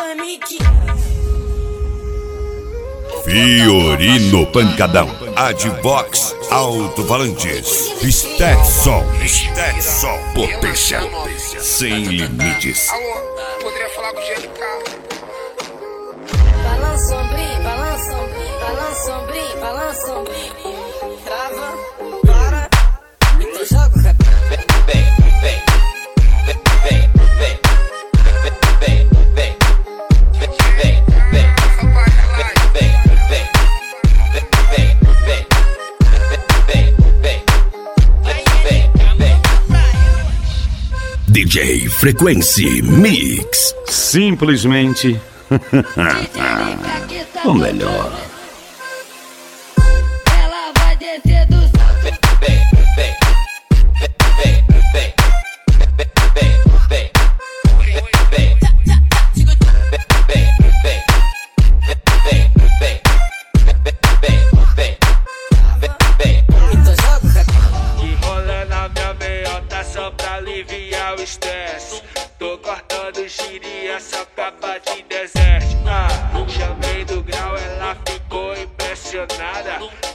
Fiorino Pancadão, Advox, Alto-Falantes, Stetson, potência sem limites. Alô, poderia falar com o GLK? Balança sombrinho, balança sombrinho, balança sombrinho, balança sombrinho. Trava, para, então joga o cabelo. DJ Frequency Mix. Simplesmente o melhor. Ela vai descer do aliviar o estresse. Tô cortando gíria, essa capa de deserto. Chamei do grau, ela ficou impressionada.